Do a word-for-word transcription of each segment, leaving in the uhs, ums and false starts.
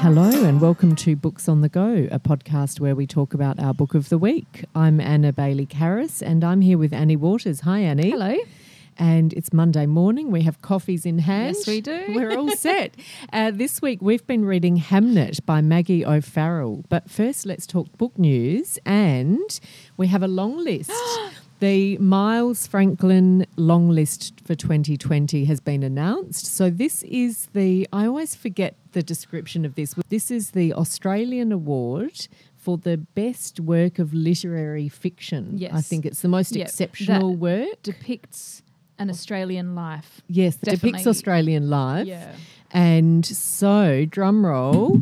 Hello and welcome to Books on the Go, a podcast where we talk about our book of the week. I'm Anna Bailey-Carris and I'm here with Annie Waters. Hi, Annie. Hello. And it's Monday morning. We have coffees in hand. Yes, we do. We're all set. Uh, this week we've been reading Hamnet by Maggie O'Farrell. But first let's talk book news, and we have a long list. The Miles Franklin long list for twenty twenty has been announced. So this is the, I always forget the description of this. This is the Australian Award for the best work of literary fiction. Yes. I think it's the most Yep. exceptional That work. depicts an Australian life. Yes, that depicts Definitely. Australian life. Yeah. And so, drum roll,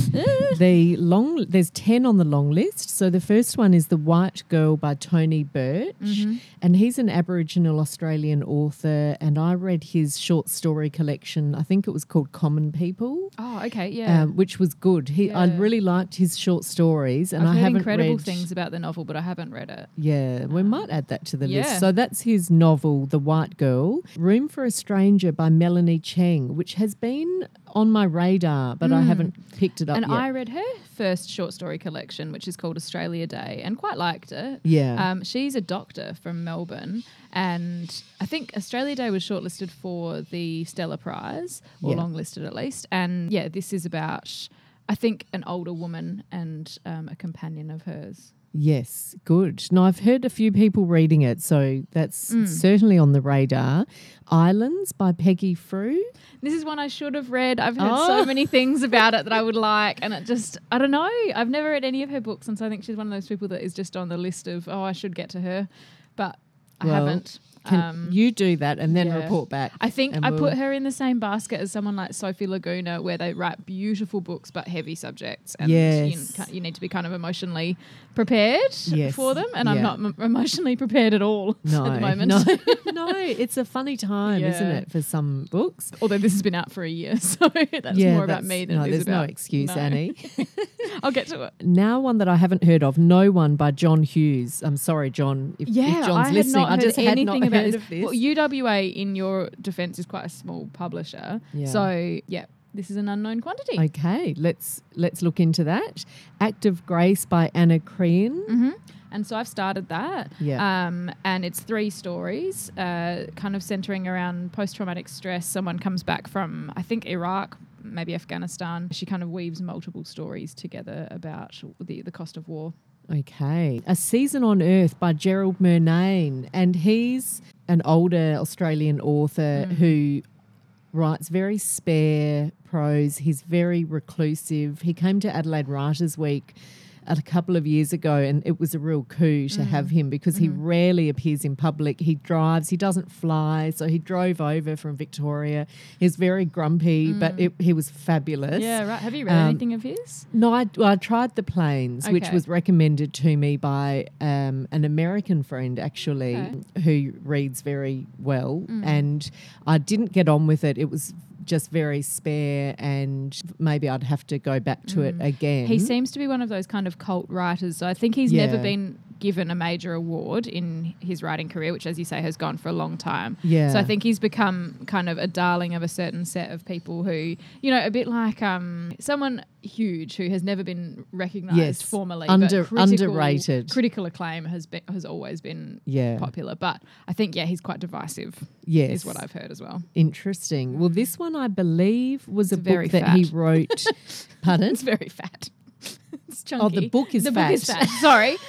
the long there's ten on the long list. So the first one is The White Girl by Tony Birch, Mm-hmm. and he's an Aboriginal Australian author, and I read his short story collection. I think it was called Common People, Oh, okay, yeah. um, which was good. He, I Yeah. really liked his short stories, and I've I heard haven't incredible read things about the novel, but I haven't read it. Yeah, we might add that to the yeah. list. So that's his novel, The White Girl. Room for a Stranger by Melanie Cheng, which has been on my radar, but I haven't picked it up And yet. I read her first short story collection, which is called Australia Day, and quite liked it. Yeah. Um, she's a doctor from Melbourne, and I think Australia Day was shortlisted for the Stella Prize, or Yeah. longlisted at least. And yeah, this is about, I think, an older woman and um, a companion of hers. Yes, good. Now, I've heard a few people reading it, so that's certainly on the radar. Islands by Peggy Frew. This is one I should have read. I've heard Oh. so many things about it that I would like, and it just, I don't know. I've never read any of her books, and so I think she's one of those people that is just on the list of, oh, I should get to her, but I Well, haven't. Can Um, you do that and then yeah. report back? I think and I we'll- put her in the same basket as someone like Sophie Laguna, where they write beautiful books but heavy subjects, and Yes. you, ca- you need to be kind of emotionally prepared Yes. for them. And Yeah. I'm not m- emotionally prepared at all No, at the moment. no, no. It's a funny time, isn't Yeah. it, for some books? Although this has been out for a year, so that's yeah, more about that's- me than no, it is there's no about excuse, no. Annie. I'll get to it. Now one that I haven't heard of, No One by John Hughes. I'm sorry, John, if, Yeah, if John's I had listening. not I heard just had anything not about heard this. of this. Well, U W A, in your defence, is quite a small publisher. Yeah. So, yeah, this is an unknown quantity. Okay, let's let's look into that. Act of Grace by Anna Crean. hmm And so I've started that. Yeah. Um, and it's three stories, uh, kind of centering around post-traumatic stress. Someone comes back from, I think, Iraq, maybe Afghanistan. She kind of weaves multiple stories together about the, the cost of war. Okay. A Season on Earth by Gerald Murnane. And he's an older Australian author Mm. who writes very spare prose. He's very reclusive. He came to Adelaide Writers' Week a couple of years ago, and it was a real coup to have him because he Mm-hmm. rarely appears in public. He drives, he doesn't fly, so he drove over from Victoria. He's very grumpy, but it, he was fabulous. Yeah, right. Have you read Um, anything of his? No, I, well, I tried The Plains, which Okay. was recommended to me by um, an American friend, actually, Okay. who reads very well. Mm. And I didn't get on with it. It was just very spare, and maybe I'd have to go back to it again. He seems to be one of those kind of cult writers. So I think he's Yeah. never been given a major award in his writing career, which, as you say, has gone for a long time. Yeah. So I think he's become kind of a darling of a certain set of people who, you know, a bit like um, someone huge who has never been recognised Yes. formally. Under- but critical, underrated. Critical acclaim has been, has always been Yeah. popular. But I think, yeah, he's quite divisive, Yes. is what I've heard as well. Interesting. Well, this one, I believe, was It's a very book that he fat. wrote. Pardon? It's very fat. It's chunky. Oh, the book is the fat. book is fat. Sorry.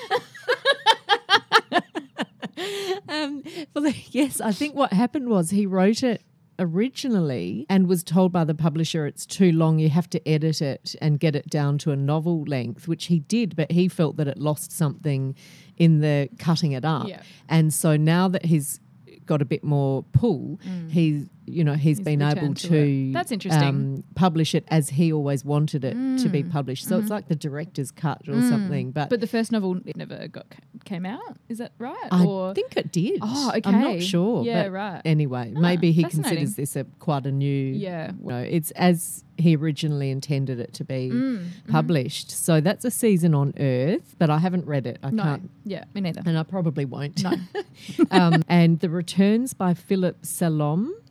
Um, well, the- yes, I think what happened was he wrote it originally and was told by the publisher it's too long, you have to edit it and get it down to a novel length, which he did, but he felt that it lost something in the cutting it up. Yeah. And so now that he's got a bit more pull, he's you know he's, He's been able returned to to, it. That's interesting. um, publish it as he always wanted it to be published. So it's like the director's cut or something. But, But the first novel never got came out. Is that right? I or think it did. Oh, I'm okay. not sure. Yeah, but right. Anyway, Ah, maybe he fascinating. considers this a quite a new. Yeah. You know, it's as he originally intended it to be Mm, published. So that's A Season on Earth, but I haven't read it. I no. can't, Yeah, me neither. and I probably won't. No. um, and The Returns by Philip Salom.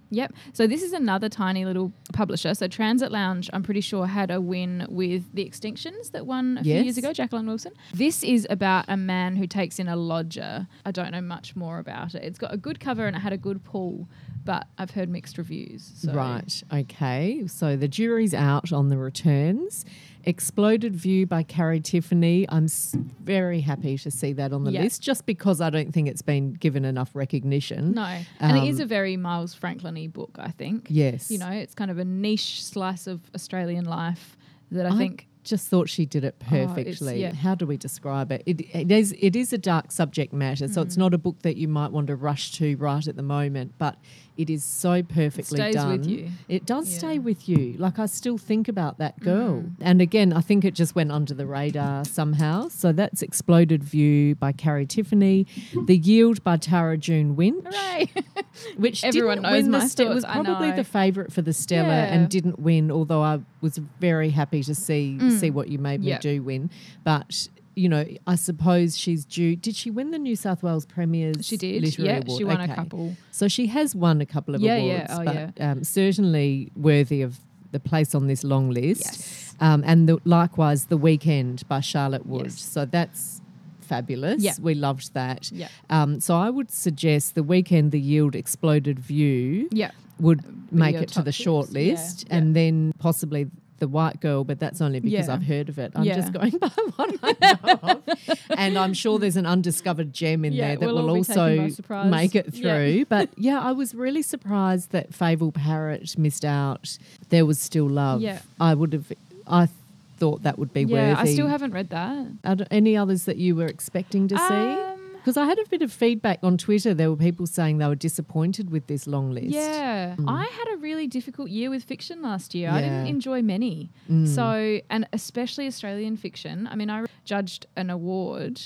Yep. So this is another tiny little publisher. So Transit Lounge, I'm pretty sure, had a win with The Extinctions that won a Yes. few years ago, Jacqueline Wilson. This is about a man who takes in a lodger. I don't know much more about it. It's got a good cover and it had a good pull, but I've heard mixed reviews. So. Right. Okay. So the jury's out on the returns. Exploded View by Carrie Tiffany. I'm s- very happy to see that on the Yeah. list, just because I don't think it's been given enough recognition. No. And Um, it is a very Miles Franklin-y book, I think. Yes. You know, it's kind of a niche slice of Australian life that I, I think... just thought she did it Oh, it's- perfectly. yeah. How do we describe it? It, it is it is a dark subject matter, so Mm. it's not a book that you might want to rush to right at the moment, but it is so perfectly stays done. with you. It does Yeah. stay with you. Like, I still think about that girl. Mm. And again, I think it just went under the radar somehow. So that's Exploded View by Carrie Tiffany. The Yield by Tara June Winch. Hooray! Which Everyone didn't knows win my the Stella. It was thoughts, I probably know. the favourite for the Stella Yeah. and didn't win, although I was very happy to see Mm. see what you made me Yeah. do win. But, you know, I suppose she's due. Did she win the New South Wales Premier's She did. Literary Yeah, Award? she won Okay. a couple. So she has won a couple of Yeah, awards, yeah. Oh, but yeah. um, certainly worthy of the place on this long list. Yes. Um, and the, likewise, The Weekend by Charlotte Wood. Yes. So that's fabulous. Yeah. We loved that. Yeah. Um, so I would suggest The Weekend, The Yield, Exploded View Yeah. would make your it to top the picks. short Yeah, list, yeah. and then possibly The White Girl, but that's only because Yeah. I've heard of it. I'm Yeah. just going by what I know of. And I'm sure there's an undiscovered gem in Yeah, there that we'll will all be taken by also surprise. make it Yeah. through. But yeah, I was really surprised that Fable Parrot missed out. There Was Still Love. Yeah. I would have, I thought that would be Yeah, worthy. I still haven't read that. Are there any others that you were expecting to see? Um, Because I had a bit of feedback on Twitter. There were people saying they were disappointed with this long list. Yeah. Mm. I had a really difficult year with fiction last year. I didn't Yeah. enjoy many. Mm. So, and especially Australian fiction. I mean, I judged an award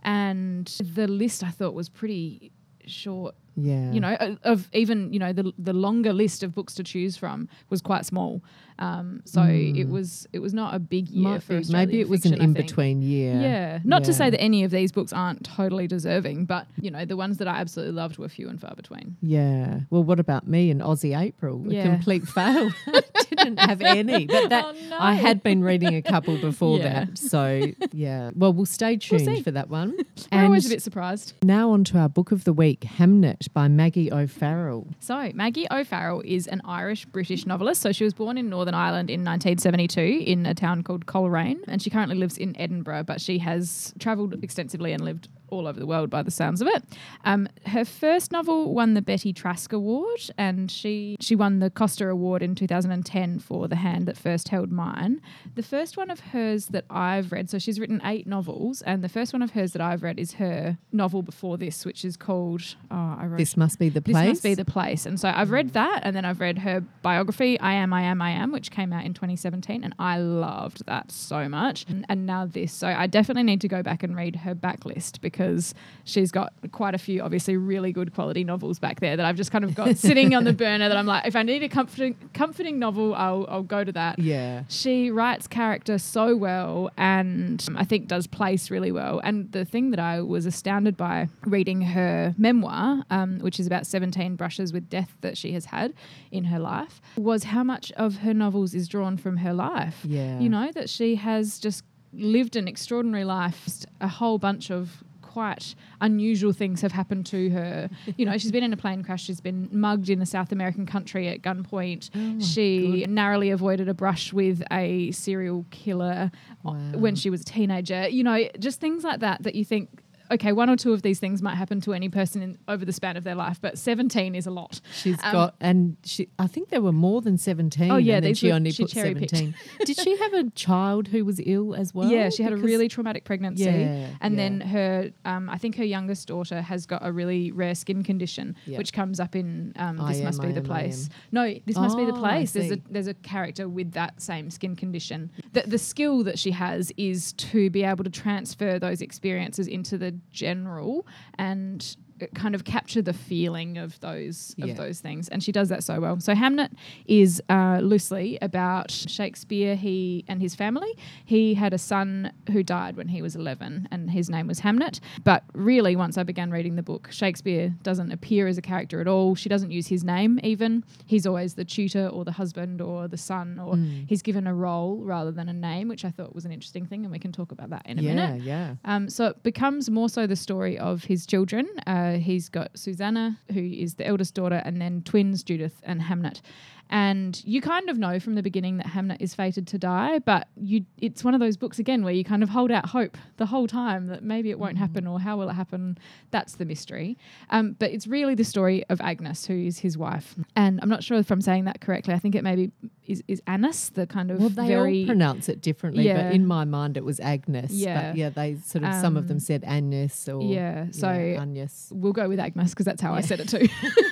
and the list I thought was pretty short. Yeah. You know, of- of even, you know, the the longer list of books to choose from was quite small. Um, so Mm. it was it was not a big year Might for be- Australian maybe it was fiction, an I think. in-between year. Yeah. Not to Yeah. say that any of these books aren't totally deserving, but, you know, the ones that I absolutely loved were few and far between. Yeah. Well, what about me and Aussie April? A Yeah. complete fail. Didn't have any. But that Oh, no. I had been reading a couple before Yeah. that. So, yeah. Well, we'll stay tuned see. for that one. We're and always a bit surprised. now on to our book of the week, Hamnet by Maggie O'Farrell. So, Maggie O'Farrell is an Irish-British novelist. So, she was born in Northern Ireland in nineteen seventy-two in a town called Coleraine, and she currently lives in Edinburgh, but she has travelled extensively and lived all over the world by the sounds of it. Um, her first novel won the Betty Trask Award, and she she won the Costa Award in two thousand ten for The Hand That First Held Mine. The first one of hers that I've read, so she's written eight novels, and the first one of hers that I've read is her novel before this, which is called, oh, I wrote This Must Be the This Place. Must Be the Place. And so I've read that, and then I've read her biography, I Am, I Am, I Am, which came out in twenty seventeen, and I loved that so much. And, and now this. So I definitely need to go back and read her backlist because she's got quite a few, obviously, really good quality novels back there that I've just kind of got sitting on the burner that I'm like, if I need a comforting, comforting novel, I'll, I'll go to that. Yeah. She writes character so well and um, I think does place really well. And the thing that I was astounded by reading her memoir, um, which is about seventeen brushes with death that she has had in her life, was how much of her novels is drawn from her life. Yeah. You know, that she has just lived an extraordinary life, just a whole bunch of quite unusual things have happened to her. You know, she's been in a plane crash. She's been mugged in a South American country at gunpoint. Oh, she good. narrowly avoided a brush with a serial killer Wow. when she was a teenager. You know, just things like that that you think, okay, one or two of these things might happen to any person in, over the span of their life, but seventeen is a lot. She's Um, got, and she, I think there were more than seventeen. Oh, yeah, and then these she were- only she put cherry-picked. seventeen. Did she have a child who was ill as well? Yeah, she had a Because- really traumatic pregnancy. Yeah, and yeah. then her, um, I think her youngest daughter has got a really rare skin condition, Yeah. which comes up in um, I This Must Am, Be I the Am, I Place. Am. No, This Must Be the Oh, I Place. There's a see. there's a character with that same skin condition. The, the skill that she has is to be able to transfer those experiences into the general and kind of capture the feeling of those of Yeah. those things, and she does that so well. So Hamnet is uh, loosely about Shakespeare. He and his family. He had a son who died when he was eleven, and his name was Hamnet. But really, once I began reading the book, Shakespeare doesn't appear as a character at all. She doesn't use his name even. He's always the tutor or the husband or the son, or Mm. he's given a role rather than a name, which I thought was an interesting thing, and we can talk about that in a yeah, minute. yeah. Um, so it becomes more so the story of his children. Uh, he's got Susanna, who is the eldest daughter, and then twins, Judith and Hamnet. And you kind of know from the beginning that Hamnet is fated to die, but you it's one of those books, again, where you kind of hold out hope the whole time that maybe it won't happen, or how will it happen? That's the mystery. Um, but it's really the story of Agnes, who is his wife. And I'm not sure if I'm saying that correctly. I think it maybe is, is Annis, the kind of Well, they very... all pronounce it differently, Yeah. but in my mind it was Agnes. Yeah. But yeah, they sort of, some of them Um, said Agnes or yeah, so yeah, Agnes. We'll go with Agnes because that's how I Yeah. said it too.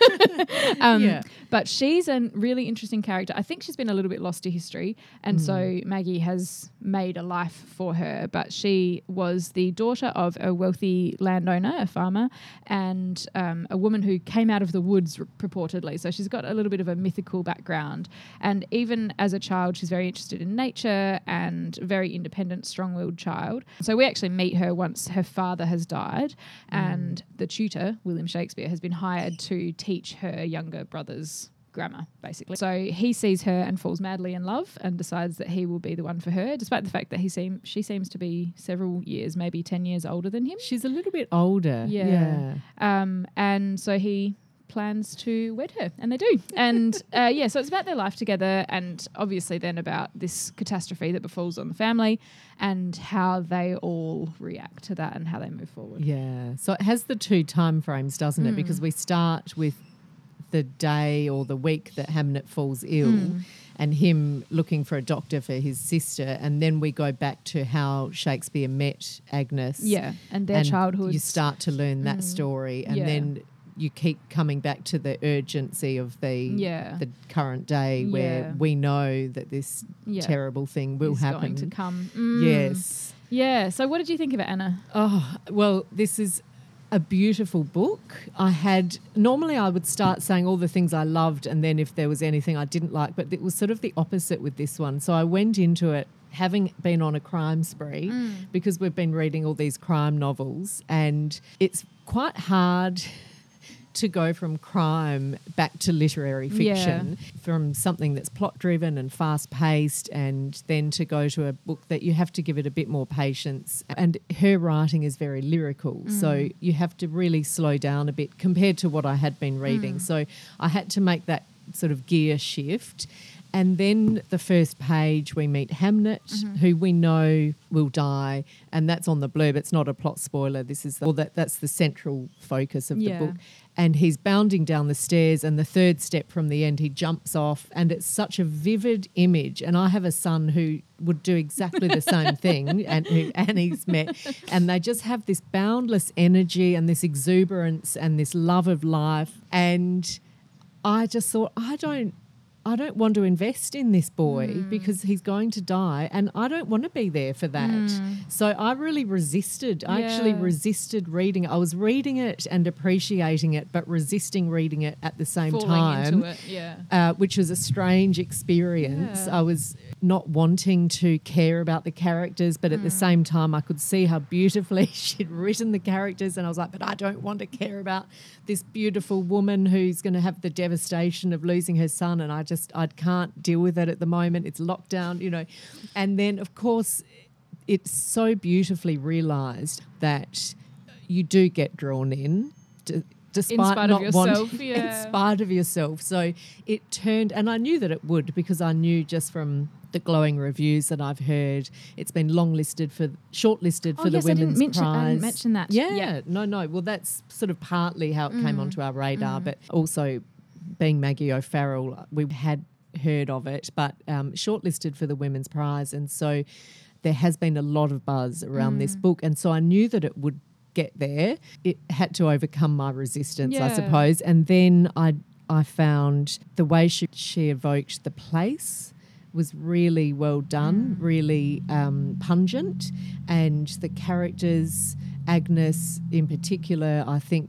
um, Yeah. But she's a really interesting character. I think she's been a little bit lost to history, and Mm. so Maggie has made a life for her. But she was the daughter of a wealthy landowner, a farmer, and um, a woman who came out of the woods r- purportedly. So she's got a little bit of a mythical background. And even as a child, she's very interested in nature and very independent, strong-willed child. So we actually meet her once her father has died, and the tutor, William Shakespeare, has been hired to teach her younger brothers grammar, basically. So he sees her and falls madly in love and decides that he will be the one for her, despite the fact that he seem she seems to be several years, maybe ten years older than him. She's a little bit older. Yeah. Yeah. Um, and so he plans to wed her, and they do. And uh, yeah, so it's about their life together, and obviously then about this catastrophe that befalls on the family and how they all react to that and how they move forward. Yeah. So it has the two time frames, doesn't it? Mm. Because we start with the day or the week that Hamnet falls ill Mm. and him looking for a doctor for his sister, and then we go back to how Shakespeare met Agnes. Yeah, and their and childhood. You start to learn that Mm. story, and Yeah. then you keep coming back to the urgency of the Yeah. the current day where Yeah. we know that this Yeah. terrible thing will is happen. going to come. Mm. Yes. Yeah. So what did you think of it, Anna? Oh, well, this is a beautiful book. I had, normally I would start saying all the things I loved and then if there was anything I didn't like, but it was sort of the opposite with this one. So I went into it having been on a crime spree Mm. because we've been reading all these crime novels, and it's quite hard to go from crime back to literary fiction, from something that's plot driven and fast paced, and then to go to a book that you have to give it a bit more patience. And her writing is very lyrical, Mm. so you have to really slow down a bit compared to what I had been reading. Mm. So I had to make that sort of gear shift. And then the first page, we meet Hamnet, Mhm. who we know will die, and that's on the blurb. It's not a plot spoiler. This is the, well, that that's the central focus of Yeah. the book. And he's bounding down the stairs, and the third step from the end, he jumps off, and it's such a vivid image. And I have a son who would do exactly the same thing, and who Annie's met, and they just have this boundless energy and this exuberance and this love of life. And I just thought, I don't. I don't want to invest in this boy Mm. because he's going to die, and I don't want to be there for that. Mm. So I really resisted. I actually Yeah. resisted reading it. I was reading it and appreciating it, but resisting reading it at the same Falling time, into it. Yeah. uh, which was a strange experience. Yeah. I was not wanting to care about the characters, but at the Mm. same time I could see how beautifully she'd written the characters, and I was like, but I don't want to care about this beautiful woman who's going to have the devastation of losing her son, and I just, I can't deal with it at the moment. It's lockdown, you know. And then, of course, it's so beautifully realised that you do get drawn in, d- despite In spite not of yourself, wanting, yeah. in spite of yourself. So it turned, and I knew that it would because I knew just from the glowing reviews that I've heard, it's been long-listed for, shortlisted for Oh, the yes, I didn't Women's mention- Prize. I didn't mention that. Yeah, Yeah. no, no. Well, that's sort of partly how it came Mm. onto our radar, Mm. but also being Maggie O'Farrell, we had heard of it, but um, shortlisted for the Women's Prize. And so there has been a lot of buzz around Mm. this book. And so I knew that it would get there. It had to overcome my resistance, I Yeah. suppose. And then I I found the way she, she evoked the place was really well done, Mm. really um, pungent. And the characters, Agnes in particular, I think were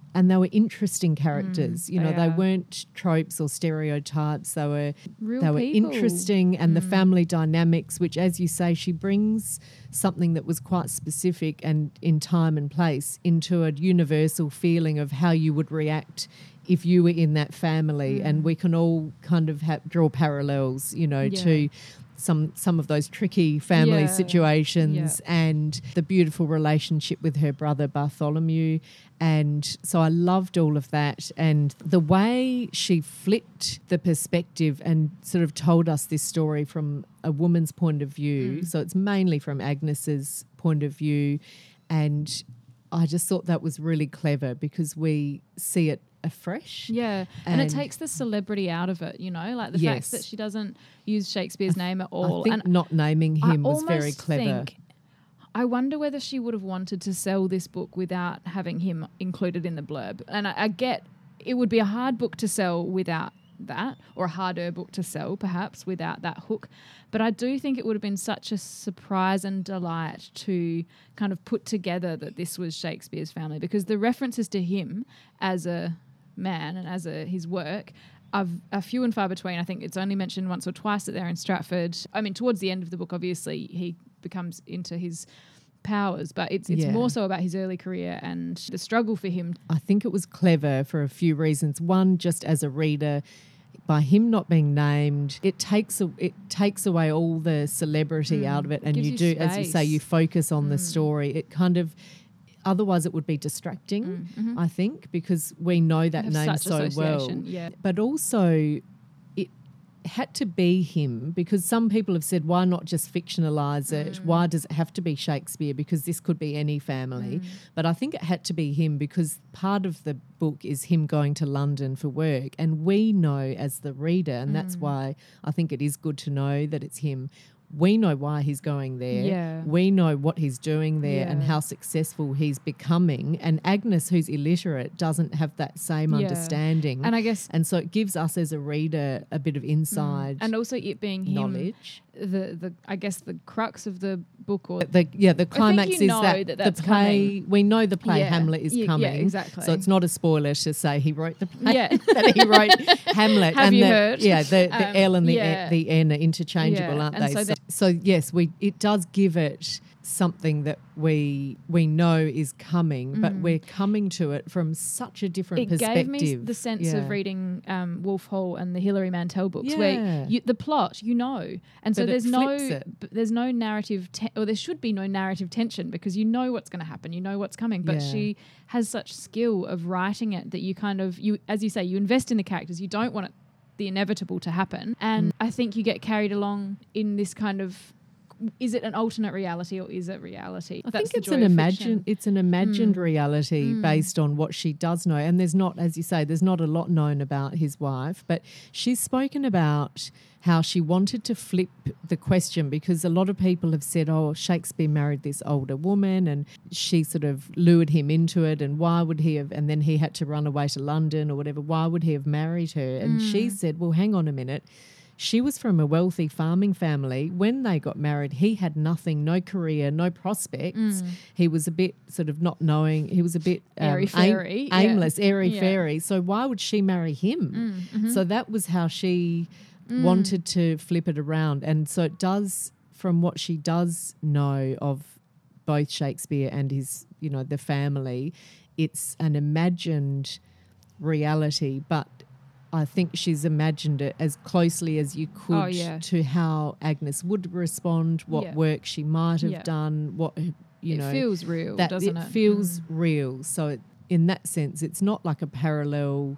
and they were interesting characters. Mm, you know, they they are. weren't tropes or stereotypes. They were Real they were people. interesting, and the Mm. family dynamics, which, as you say, she brings something that was quite specific and in time and place into a universal feeling of how you would react if you were in that family. Mm. And we can all kind of ha- draw parallels, you know, Yeah. to some some of those tricky family Yeah. situations and the beautiful relationship with her brother Bartholomew. And so I loved all of that, and the way she flipped the perspective and sort of told us this story from a woman's point of view. Mm. So it's mainly from Agnes's point of view, and I just thought that was really clever because we see it afresh. Yeah, and, And- it takes the celebrity out of it, you know, like the Yes. fact that she doesn't use Shakespeare's name at all. I think and not naming I him was very almost clever. think- I wonder whether she would have wanted to sell this book without having him included in the blurb. And I, I get it would be a hard book to sell without that, or a harder book to sell perhaps without that hook. But I do think it would have been such a surprise and delight to kind of put together that this was Shakespeare's family, because the references to him as a man and as a his work are, are few and far between. I think it's only mentioned once or twice that they're in Stratford. I mean, towards the end of the book, obviously, he becomes into his powers, but it's it's Yeah. more so about his early career and the struggle for him. I think it was clever for a few reasons. One, just as a reader, by him not being named, it takes a, it takes away all the celebrity Mm, out of it, it and gives you you do, as you say, space. you focus on the Mm. story. It kind of, otherwise, it would be distracting. Mm, mhm. I think, because we know that Have name such so well. association, yeah. But also, it had to be him, because some people have said, why not just fictionalize it? Mm. Why does it have to be Shakespeare? Because this could be any family. Mm. But I think it had to be him because part of the book is him going to London for work. And we know as the reader, and that's Mm. why I think it is good to know that it's him. We know why he's going there. Yeah. We know what he's doing there and Yeah. how successful he's becoming. And Agnes, who's illiterate, doesn't have that same Yeah. understanding. And I guess And so it gives us as a reader a bit of inside Mm. and also it being him, knowledge. the the I guess the crux of the book, or The, yeah, the climax you is know that, that that's the play, we know the play Yeah. Hamlet is Yeah, yeah, coming. exactly. So it's not a spoiler to say he wrote the play, Yeah. that he wrote Hamlet. Have and you the, heard? Yeah, the, the Um, L and the, yeah. e, the N are interchangeable, Yeah, aren't and they? so So, that- so yes, we it does give it something that we we know is coming, but Mm. we're coming to it from such a different it perspective. gave me the sense Yeah. of reading um, Wolf Hall and the Hilary Mantel books, Yeah. where you, the plot, you know, and so But it there's no flips it. b- there's no narrative, te- or there should be no narrative tension, because you know what's going to happen, you know what's coming. But Yeah. she has such skill of writing it that you kind of you, as you say, you invest in the characters. You don't want it, the inevitable to happen, and Mm. I think you get carried along in this kind of. Is it an alternate reality or is it reality? I That's think the it's joy an of imagine fiction. it's an imagined Mm. reality Mm. based on what she does know. And there's not, as you say, there's not a lot known about his wife, but she's spoken about how she wanted to flip the question, because a lot of people have said, oh, Shakespeare married this older woman and she sort of lured him into it, and why would he have, and then he had to run away to London or whatever, why would he have married her? And she Mm. said, well, hang on a minute. She was from a wealthy farming family. When they got married, he had nothing, no career, no prospects. Mm. He was a bit sort of not knowing. He was a bit um, Airy-fairy, aim- yeah. aimless, airy Yeah. fairy. So why would she marry him? Mm, mhm. So that was how she Mm. wanted to flip it around. And so it does, from what she does know of both Shakespeare and his, you know, the family, it's an imagined reality, but I think she's imagined it as closely as you could Oh, yeah. to how Agnes would respond, what Yeah. work she might have Yeah. done, what, you it know. feels real, that doesn't it? it? feels Mm. real. So it, in that sense, it's not like a parallel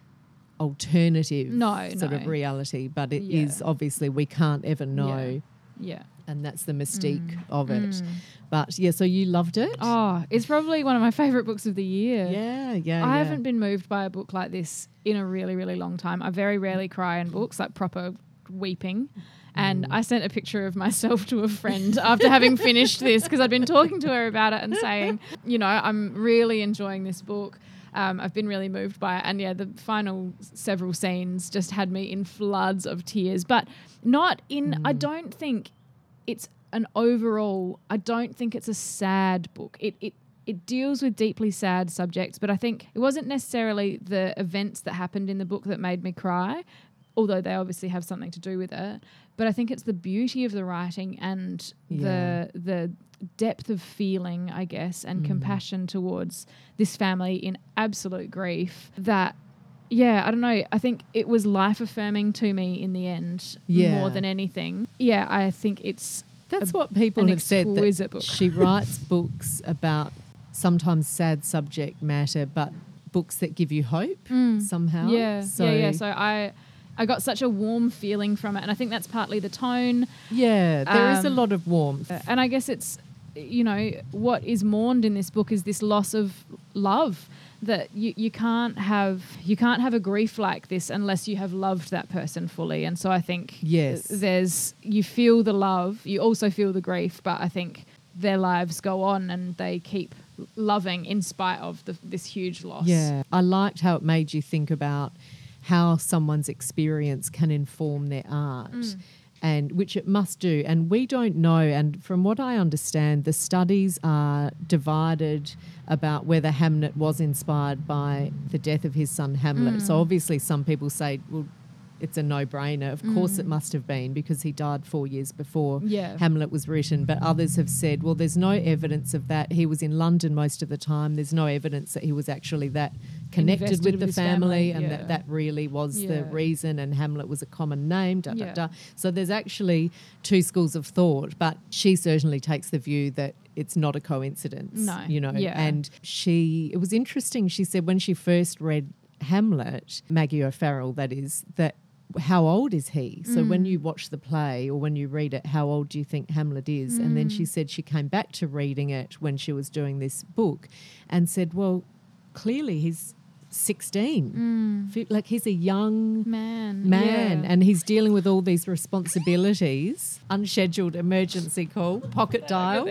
alternative No, sort no. of reality, but it is Yeah. obviously we can't ever know, Yeah. and that's the mystique Mm. of it. Mm. But yeah, so you loved it? Oh, it's probably one of my favourite books of the year. yeah, yeah. I yeah. haven't been moved by a book like this in a really, really long time. I very rarely cry in books, like proper weeping. And Mm. I sent a picture of myself to a friend after having finished this, because I'd been talking to her about it and saying, you know, I'm really enjoying this book. Um, I've been really moved by it. And yeah, the final several scenes just had me in floods of tears. But not in, I Mm. don't think it's an overall, I don't think it's a sad book. It, it it deals with deeply sad subjects, but I think it wasn't necessarily the events that happened in the book that made me cry, although they obviously have something to do with it. But I think it's the beauty of the writing and Yeah. the the depth of feeling, I guess, and Mm. compassion towards this family in absolute grief that, yeah, I don't know. I think it was life-affirming to me in the end Yeah. more than anything. Yeah, I think it's That's a- what people an have said, exquisite that book. she writes books about sometimes sad subject matter, but books that give you hope somehow. Yeah, So, yeah, yeah. So I, I got such a warm feeling from it, and I think that's partly the tone. yeah, there is a Um, lot of warmth. And I guess it's, you know, what is mourned in this book is this loss of love. That you, you can't have you can't have a grief like this unless you have loved that person fully. And so I think Yes. there's you feel the love, you also feel the grief, but I think their lives go on and they keep loving in spite of the, this huge loss. Yeah, I liked how it made you think about how someone's experience can inform their art. Mm. And which it must do. And we don't know. And from what I understand, the studies are divided about whether Hamnet was inspired by the death of his son Hamlet. So obviously some people say, well, it's a no-brainer. Of course it must have been, because he died four years before Yeah. Hamlet was written. But others have said, well, there's no evidence of that. He was in London most of the time. There's no evidence that he was actually that connected Invested with with the his family, family, and yeah. that that really was the Yeah. reason, and Hamlet was a common name, da, da, Yeah. da. So there's actually two schools of thought, but she certainly takes the view that it's not a coincidence. No, You know, yeah. and she, it was interesting, she said when she first read Hamlet, Maggie O'Farrell that is, that how old is he? So when Mm. you watch the play or when you read it, how old do you think Hamlet is? And then she Mm. said she came back to reading it when she was doing this book and said, well, clearly he's sixteen. Fe- Like he's a young Man. man, yeah. and he's dealing with all these responsibilities. Unscheduled emergency call, pocket dial.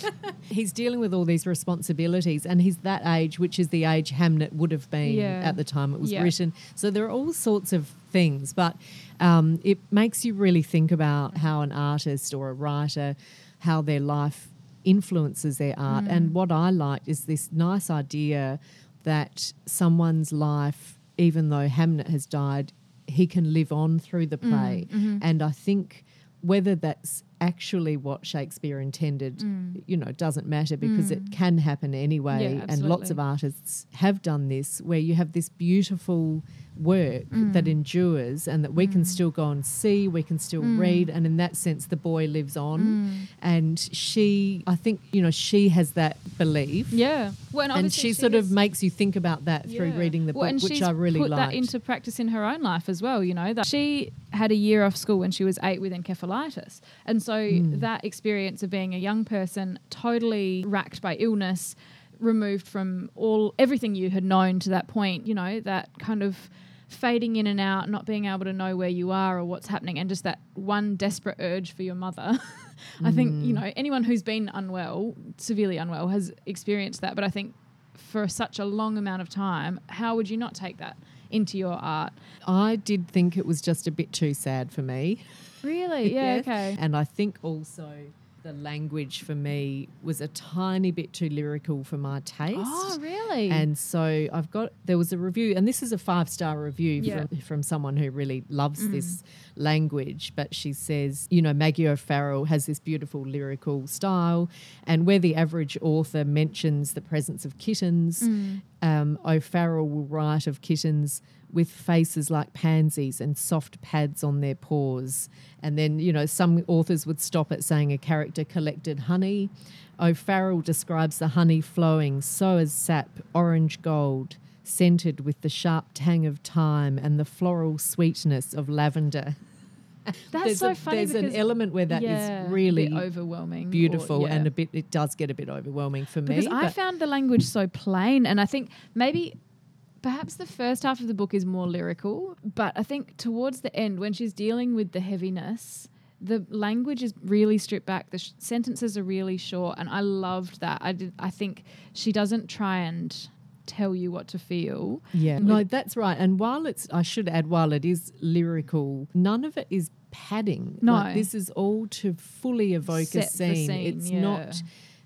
He's dealing with all these responsibilities, and he's that age, which is the age Hamnet would have been Yeah. at the time it was Yeah. written. So there are all sorts of things, but um, it makes you really think about how an artist or a writer, how their life influences their art. And what I liked is this nice idea that someone's life, even though Hamnet has died, he can live on through the play. And I think whether that's actually what Shakespeare intended, you know, doesn't matter, because it can happen anyway. Yeah, and lots of absolutely. artists have done this, where you have this beautiful work that endures and that we can still go and see, we can still read. And in that sense, the boy lives on. And she, I think, you know, she has that belief. Yeah. Well, And obviously she sort of has- makes you think about that through Yeah. reading the Well, book, and which she's I really put liked. that into practice in her own life as well. You know, that she had a year off school when she was eight with encephalitis, and so Hmm. that experience of being a young person, totally racked by illness, removed from all everything you had known to that point. You know, that kind of fading in and out, not being able to know where you are or what's happening, and just that one desperate urge for your mother. I think, you know, anyone who's been unwell, severely unwell, has experienced that. But I think for such a long amount of time, how would you not take that into your art? I did think it was just a bit too sad for me. Really? Yeah, Yes. okay. And I think also the language for me was a tiny bit too lyrical for my taste. Oh, really? And so I've got, there was a review, and this is a five-star review Yeah. from, from someone who really loves this language, but she says, you know, Maggie O'Farrell has this beautiful lyrical style, and where the average author mentions the presence of kittens, um, O'Farrell will write of kittens with faces like pansies and soft pads on their paws. And then, you know, some authors would stop at saying a character collected honey. O'Farrell describes the honey flowing so as sap, orange gold, scented with the sharp tang of thyme and the floral sweetness of lavender. That's there's so a, funny There's because an element where that is yeah, really a bit overwhelming, beautiful, or- yeah. and a bit, it does get a bit overwhelming for me. Because I but- found the language so plain, and I think maybe perhaps the first half of the book is more lyrical, but I think towards the end, when she's dealing with the heaviness, the language is really stripped back. The sh- sentences are really short, and I loved that. I did. I think she doesn't try and tell you what to feel. Yeah, With- no, that's right. And while it's, I should add, while it is lyrical, none of it is padding. No. Like, this is all to fully evoke Set a the scene. scene, It's yeah. not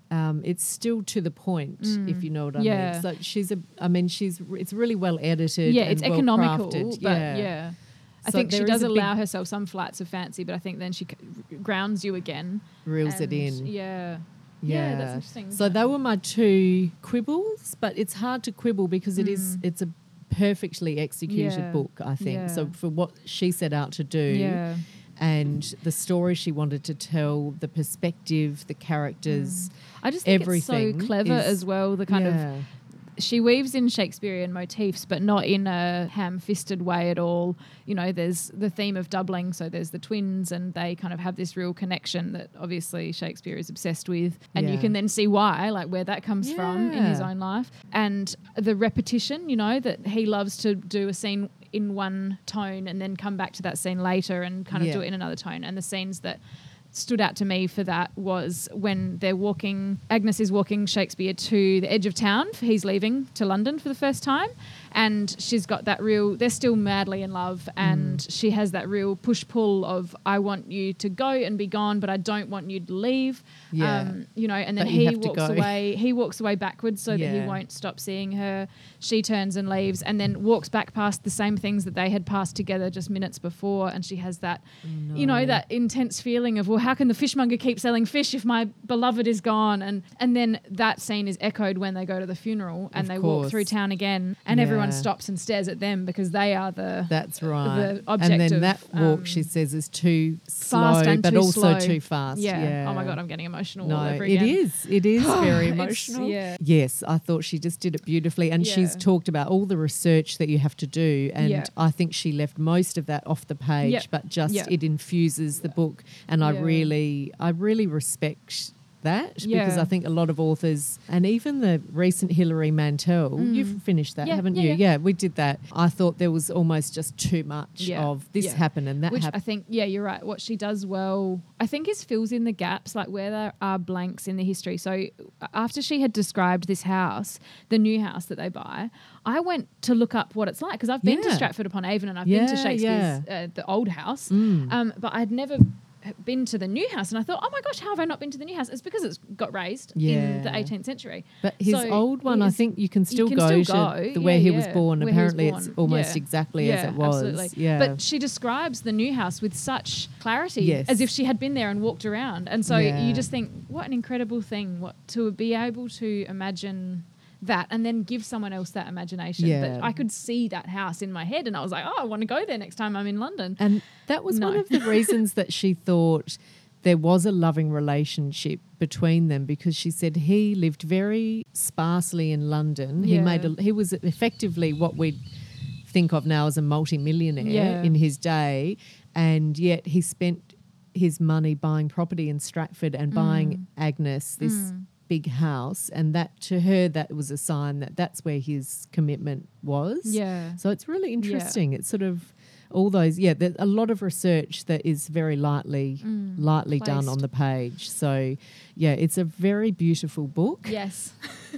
um, it's still to the point, Mm. if you know what I Yeah. mean. So she's a, I mean, she's it's really well edited. Yeah, and it's well economical, crafted. but yeah. yeah. I So think she there is does a allow big- herself some flights of fancy, but I think then she c- grounds you again. reels it and in. Yeah. Yeah, that's interesting. So they were my two quibbles, but it's hard to quibble because it is Mm. it's a perfectly executed Yeah. book, I think. Yeah. So for what she set out to do Yeah. and the story she wanted to tell, the perspective, the characters, I just think everything it's so clever is- as well, the kind of yeah. she weaves in Shakespearean motifs, but not in a ham-fisted way at all. You know, there's the theme of doubling, so there's the twins, and they kind of have this real connection that obviously Shakespeare is obsessed with, and you Yeah. can then see why, like where that comes from in his Yeah. own life, and the repetition. You know, that he loves to do a scene in one tone and then come back to that scene later and kind of Yeah. do it in another tone, and the scenes that stood out to me for that was when they're walking, Agnes is walking Shakespeare to the edge of town. He's leaving to London for the first time, and she's got that real, they're still madly in love, and Mm. she has that real push-pull of, I want you to go and be gone, but I don't want you to leave. Yeah. Um, you know, and then But you he have to walks go. away, he walks away backwards so that Yeah. he won't stop seeing her. She turns and leaves and then walks back past the same things that they had passed together just minutes before, and she has that, you know, no. that intense feeling of, well, how can the fishmonger keep selling fish if my beloved is gone? And and then that scene is echoed when they go to the funeral and Of they course. walk through town again, and everyone Yeah. stops and stares at them because they are the That's right. the object and then of, that walk, um, she says, is too fast slow, and but too also slow. too fast. Yeah. Yeah. Oh my God, I'm getting emotional No, all over it again. is. It is very It's- emotional. yeah. Yes, I thought she just did it beautifully. And she's Yeah. talked about all the research that you have to do. And Yeah. I think she left most of that off the page, Yep. but just Yep. it infuses the book. And I Yeah. really, I really respect that because Yeah. I think a lot of authors, and even the recent Hilary Mantel, Mm. you've finished that, Yeah, haven't yeah, you? yeah. Yeah, we did that. I thought there was almost just too much Yeah, of this yeah. happened and that Which happened. I think, yeah, you're right. What she does well, I think, is fills in the gaps, like where there are blanks in the history. So after she had described this house, the new house that they buy, I went to look up what it's like because I've been to Yeah. Stratford upon Avon and I've been to Yeah, Shakespeare's uh, the old house, Mm. um, but I'd never been to the new house, and I thought, oh my gosh, how have I not been to the new house? It's because it's got raised in Yeah. the eighteenth century. But his So old one, I his- think you can still can go still to go. the where Yeah, he was yeah. born. Where he was Apparently, it's born. almost Yeah. exactly Yeah, as it was. absolutely. Yeah, But she describes the new house with such clarity, Yes. as if she had been there and walked around. And so Yeah. you just think, what an incredible thing, what to be able to imagine that and then give someone else that imagination. Yeah. That I could see that house in my head, and I was like, oh, I want to go there next time I'm in London. and that was one No. of the reasons that she thought there was a loving relationship between them, because she said he lived very sparsely in London. He Yeah. made a, he was effectively what we'd think of now as a multimillionaire Yeah. in his day, and yet he spent his money buying property in Stratford and buying Agnes this Mm. big house, and that to her that was a sign that that's where his commitment was. Yeah. So it's really interesting. It's sort of all those, yeah, there's a lot of research that is very lightly, Mm, lightly done placed. on the page. So, yeah, it's a very beautiful book. Yes.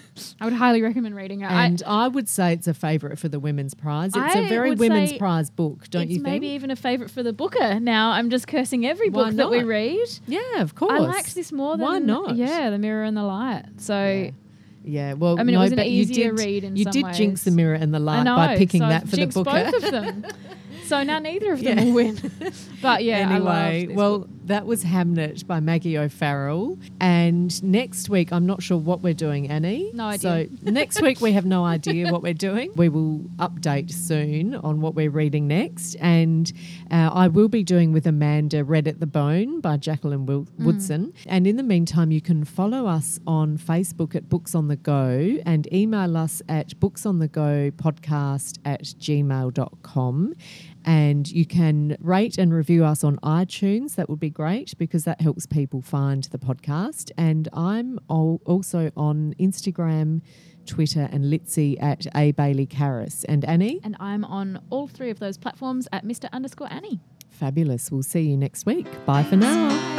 I would highly recommend reading it. And I, I, would say it's a favourite for the Women's Prize. It's I a very would Women's say Prize book, don't it's you think? maybe even a favourite for the booker. Now I'm just cursing every Why book that we not? read. Yeah, of course. I liked this more than Why not? Yeah, The Mirror and the Light. So Yeah. Yeah, well, I mean, it no, was an but easier you did, read in You some did jinx ways. The Mirror and the I Light know, by picking so that I've for the jinxed booker. both of them. So now neither of them Yeah. will win. But yeah, I anyway, loved this well, book. that was Hamnet by Maggie O'Farrell. And next week, I'm not sure what we're doing, Annie. No idea. So next week, we have no idea what we're doing. We will update soon on what we're reading next. And uh, I will be doing with Amanda Red at the Bone by Jacqueline Wil- Mm. Woodson. And in the meantime, you can follow us on Facebook at Books on the Go and email us at booksonthegopodcast at gmail dot com. And you can rate and review us on iTunes. That would be great because that helps people find the podcast. And I'm al- also on Instagram, Twitter and Litzy at A Bailey Carris. And Annie? And I'm on all three of those platforms at Mister underscore Annie. Fabulous. We'll see you next week. Bye for now.